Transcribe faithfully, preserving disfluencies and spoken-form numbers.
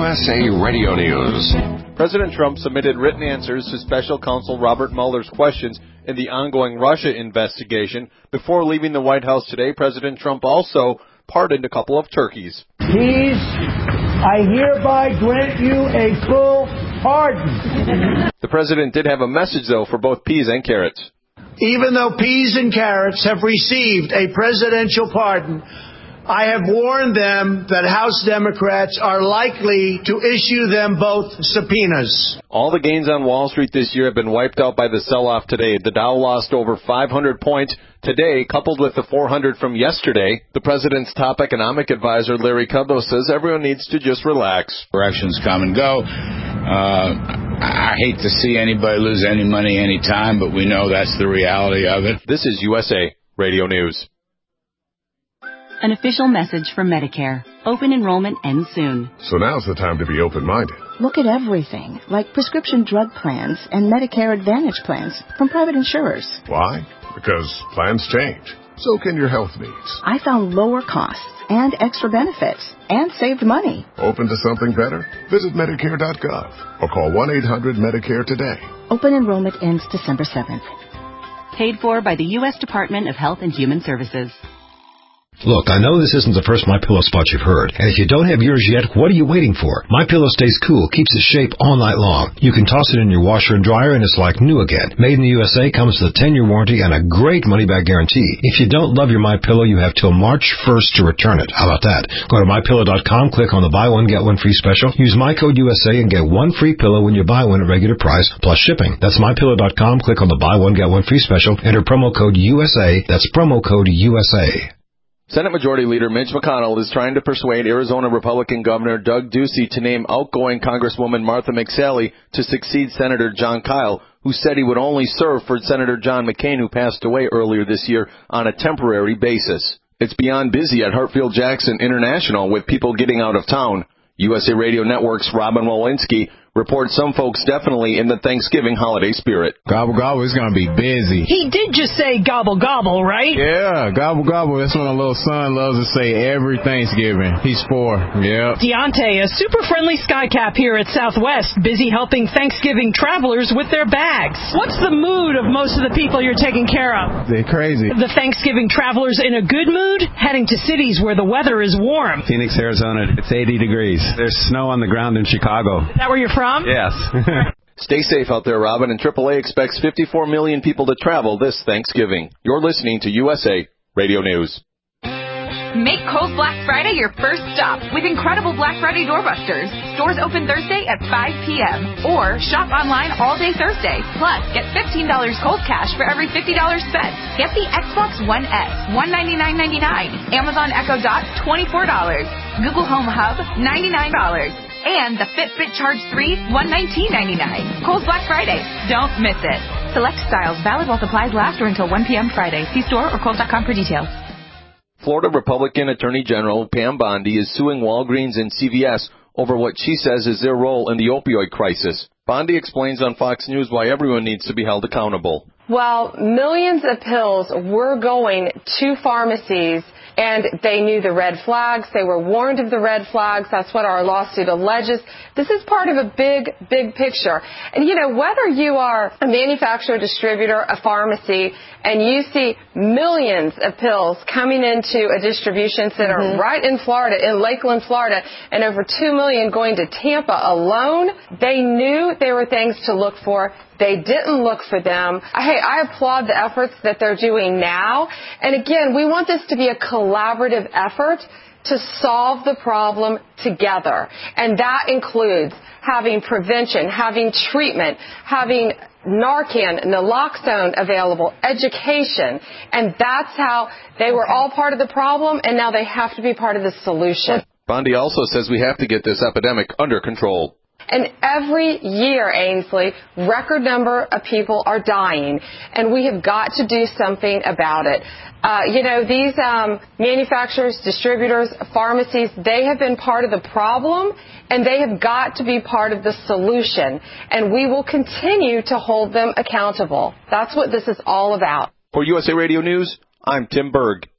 U S A Radio News. President Trump submitted written answers to Special Counsel Robert Mueller's questions in the ongoing Russia investigation. Before leaving the White House today, President Trump also pardoned a couple of turkeys. Peas, I hereby grant you a full pardon. The president did have a message, though, for both peas and carrots. Even though peas and carrots have received a presidential pardon, I have warned them that House Democrats are likely to issue them both subpoenas. All the gains on Wall Street this year have been wiped out by the sell-off today. The Dow lost over five hundred points today, coupled with the four hundred from yesterday. The president's top economic advisor, Larry Kudlow, says everyone needs to just relax. Corrections come and go. Uh, I hate to see anybody lose any money any time, but we know that's the reality of it. This is U S A Radio News. An official message from Medicare. Open enrollment ends soon. So now's the time to be open-minded. Look at everything, like prescription drug plans and Medicare Advantage plans from private insurers. Why? Because plans change. So can your health needs. I found lower costs and extra benefits and saved money. Open to something better? Visit Medicare dot gov or call one eight hundred Medicare today. Open enrollment ends December seventh. Paid for by the U S Department of Health and Human Services. Look, I know this isn't the first MyPillow spot you've heard, and if you don't have yours yet, what are you waiting for? MyPillow stays cool, keeps its shape all night long. You can toss it in your washer and dryer, and it's like new again. Made in the U S A, comes with a ten-year warranty and a great money-back guarantee. If you don't love your MyPillow, you have till March first to return it. How about that? Go to My Pillow dot com, click on the buy one, get one free special. Use my code U S A and get one free pillow when you buy one at regular price, plus shipping. That's My Pillow dot com, click on the buy one, get one free special. Enter promo code U S A. That's promo code U S A. Senate Majority Leader Mitch McConnell is trying to persuade Arizona Republican Governor Doug Ducey to name outgoing Congresswoman Martha McSally to succeed Senator Jon Kyl, who said he would only serve for Senator John McCain, who passed away earlier this year, on a temporary basis. It's beyond busy at Hartfield-Jackson International with people getting out of town. U S A Radio Network's Robin Walensky reports some folks definitely in the Thanksgiving holiday spirit. Gobble, gobble, it's going to be busy. He did just say gobble, gobble, right? Yeah, gobble, gobble. That's what a little son loves to say every Thanksgiving. He's four, yeah. Deontay, a super-friendly skycap here at Southwest, busy helping Thanksgiving travelers with their bags. What's the mood of most of the people you're taking care of? They're crazy. The Thanksgiving travelers in a good mood? Heading to cities where the weather is warm. Phoenix, Arizona, it's eighty degrees. There's snow on the ground in Chicago. Is that where you're from? Yes. Stay safe out there, Robin, and triple A expects fifty-four million people to travel this Thanksgiving. You're listening to U S A Radio News. Make Kohl's Black Friday your first stop with incredible Black Friday doorbusters. Stores open Thursday at five p.m. or shop online all day Thursday. Plus, get fifteen dollars Kohl's cash for every fifty dollars spent. Get the Xbox One S, one hundred ninety-nine dollars and ninety-nine cents. Amazon Echo Dot, twenty-four dollars. Google Home Hub, ninety-nine dollars. And the Fitbit Charge three, one hundred nineteen dollars and ninety-nine cents. Kohl's Black Friday. Don't miss it. Select styles valid while supplies last or until one p.m. Friday. See store or Kohl's dot com for details. Florida Republican Attorney General Pam Bondi is suing Walgreens and C V S over what she says is their role in the opioid crisis. Bondi explains on Fox News why everyone needs to be held accountable. Well, millions of pills were going to pharmacies, and they knew the red flags. They were warned of the red flags. That's what our lawsuit alleges. This is part of a big, big picture. And, you know, whether you are a manufacturer, distributor, a pharmacy, and you see millions of pills coming into a distribution center mm-hmm. right in Florida, in Lakeland, Florida, and over two million going to Tampa alone, they knew there were things to look for. They didn't look for them. Hey, I applaud the efforts that they're doing now. And again, we want this to be a collaborative effort to solve the problem together. And that includes having prevention, having treatment, having Narcan, naloxone available, education. And that's how they were all part of the problem, and now they have to be part of the solution. Bondi also says we have to get this epidemic under control. And every year, Ainsley, record number of people are dying, and we have got to do something about it. Uh, you know, these um, manufacturers, distributors, pharmacies, they have been part of the problem, and they have got to be part of the solution. And we will continue to hold them accountable. That's what this is all about. For U S A Radio News, I'm Tim Berg.